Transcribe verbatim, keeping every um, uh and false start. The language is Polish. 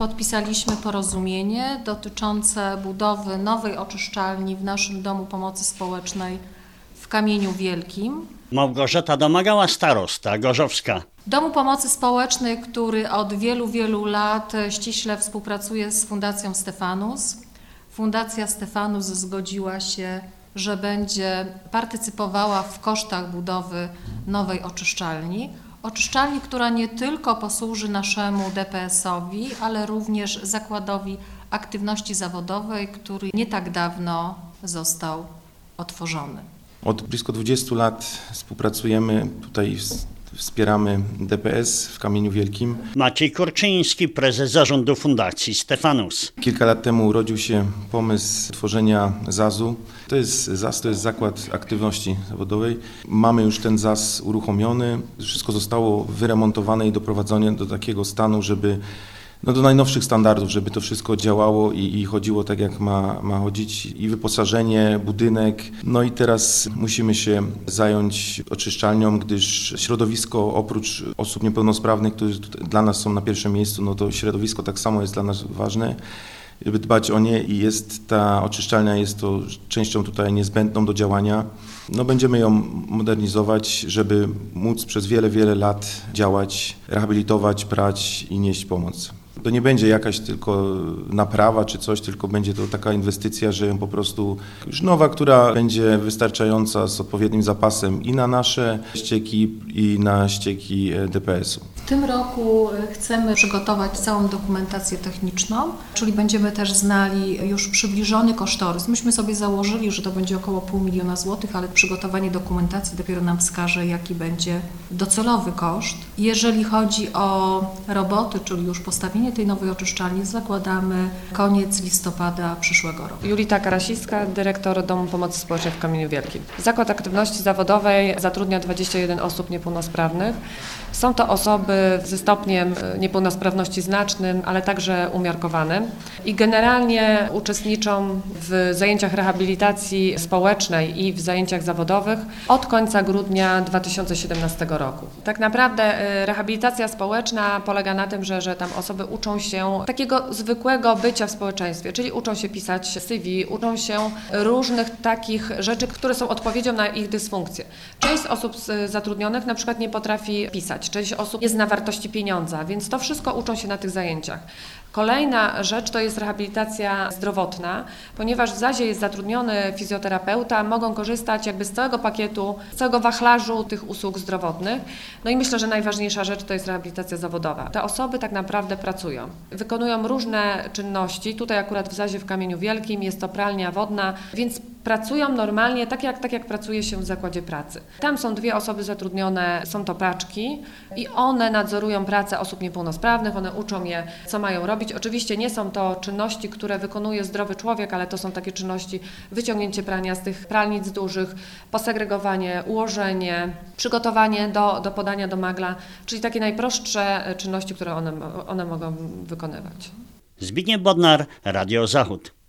Podpisaliśmy porozumienie dotyczące budowy nowej oczyszczalni w naszym Domu Pomocy Społecznej w Kamieniu Wielkim. Małgorzata Domagała, starosta gorzowska. Domu Pomocy Społecznej, który od wielu, wielu lat ściśle współpracuje z Fundacją Stefanus. Fundacja Stefanus zgodziła się, że będzie partycypowała w kosztach budowy nowej oczyszczalni. Oczyszczalni, która nie tylko posłuży naszemu D P S-owi, ale również Zakładowi Aktywności Zawodowej, który nie tak dawno został otworzony. Od blisko dwudziestu lat współpracujemy, tutaj wspieramy D P S w Kamieniu Wielkim. Maciej Kurczyński, prezes zarządu Fundacji Stefanus. Kilka lat temu urodził się pomysł tworzenia zazu. To jest Z A S, to jest Zakład Aktywności Zawodowej. Mamy już ten Z A S uruchomiony. Wszystko zostało wyremontowane i doprowadzone do takiego stanu, żeby no do najnowszych standardów, żeby to wszystko działało i, i chodziło tak, jak ma, ma chodzić. I wyposażenie, budynek. No i teraz musimy się zająć oczyszczalnią, gdyż środowisko, oprócz osób niepełnosprawnych, które dla nas są na pierwszym miejscu, no to środowisko tak samo jest dla nas ważne, żeby dbać o nie i jest ta oczyszczalnia, jest to częścią tutaj niezbędną do działania. No będziemy ją modernizować, żeby móc przez wiele, wiele lat działać, rehabilitować, prać i nieść pomoc. To nie będzie jakaś tylko naprawa czy coś, tylko będzie to taka inwestycja, że po prostu już nowa, która będzie wystarczająca z odpowiednim zapasem i na nasze ścieki, i na ścieki D P S-u. W tym roku chcemy przygotować całą dokumentację techniczną, czyli będziemy też znali już przybliżony kosztorys. Myśmy sobie założyli, że to będzie około pół miliona złotych, ale przygotowanie dokumentacji dopiero nam wskaże, jaki będzie docelowy koszt. Jeżeli chodzi o roboty, czyli już postawienie tej nowej oczyszczalni, zakładamy koniec listopada przyszłego roku. Julita Karasińska, dyrektor Domu Pomocy Społecznej w Kamieniu Wielkim. Zakład Aktywności Zawodowej zatrudnia dwadzieścia jeden osób niepełnosprawnych. Są to osoby ze stopniem niepełnosprawności znacznym, ale także umiarkowanym i generalnie uczestniczą w zajęciach rehabilitacji społecznej i w zajęciach zawodowych od końca grudnia dwa tysiące siedemnastego roku. Tak naprawdę rehabilitacja społeczna polega na tym, że, że tam osoby uczą się takiego zwykłego bycia w społeczeństwie, czyli uczą się pisać C V, uczą się różnych takich rzeczy, które są odpowiedzią na ich dysfunkcję. Część osób zatrudnionych na przykład nie potrafi pisać, część osób jest na wartości pieniądza, więc to wszystko uczą się na tych zajęciach. Kolejna rzecz to jest rehabilitacja zdrowotna, ponieważ w zazie jest zatrudniony fizjoterapeuta, mogą korzystać jakby z całego pakietu, z całego wachlarzu tych usług zdrowotnych. No i myślę, że najważniejsza rzecz to jest rehabilitacja zawodowa. Te osoby tak naprawdę pracują, wykonują różne czynności, tutaj akurat w zazie w Kamieniu Wielkim jest to pralnia wodna, więc pracują normalnie, tak jak, tak jak pracuje się w zakładzie pracy. Tam są dwie osoby zatrudnione, są to praczki i one nadzorują pracę osób niepełnosprawnych, one uczą je, co mają robić. Oczywiście nie są to czynności, które wykonuje zdrowy człowiek, ale to są takie czynności, wyciągnięcie prania z tych pralnic dużych, posegregowanie, ułożenie, przygotowanie do, do podania do magla, czyli takie najprostsze czynności, które one, one mogą wykonywać. Zbigniew Bodnar, Radio Zachód.